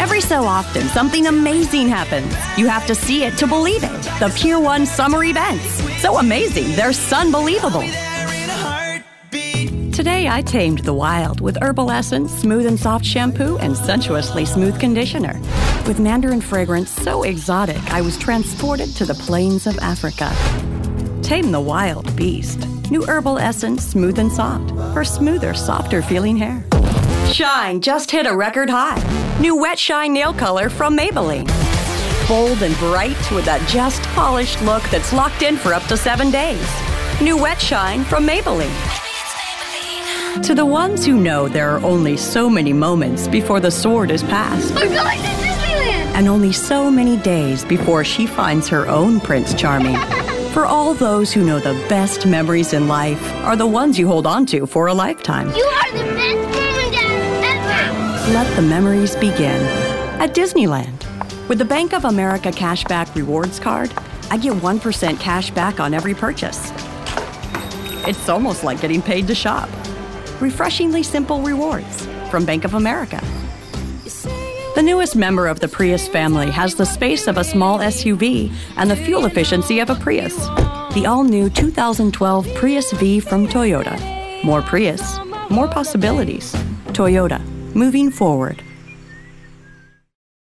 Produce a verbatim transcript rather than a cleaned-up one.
Every so often, something amazing happens. You have to see it to believe it. The Pier one Summer Events. So amazing, they're sunbelievable. Today, I tamed the wild with Herbal Essence Smooth and Soft Shampoo and Sensuously Smooth Conditioner. With Mandarin fragrance so exotic, I was transported to the plains of Africa. Tame the wild beast. New Herbal Essence Smooth and Soft for smoother, softer feeling hair. Shine just hit a record high. New Wet Shine nail color from Maybelline. Bold and bright with that just polished look that's locked in for up to seven days. New Wet Shine from Maybelline. To the ones who know there are only so many moments before the sword is passed. We're going to Disneyland! And only so many days before she finds her own Prince Charming. For all those who know the best memories in life are the ones you hold on to for a lifetime. You are the best mom and dad ever! Let the memories begin at Disneyland. With the Bank of America Cashback Rewards Card, I get one percent cash back on every purchase. It's almost like getting paid to shop. Refreshingly simple rewards from Bank of America. The newest member of the Prius family has the space of a small S U V and the fuel efficiency of a Prius. The all-new two thousand twelve Prius V from Toyota. More Prius, more possibilities. Toyota, moving forward.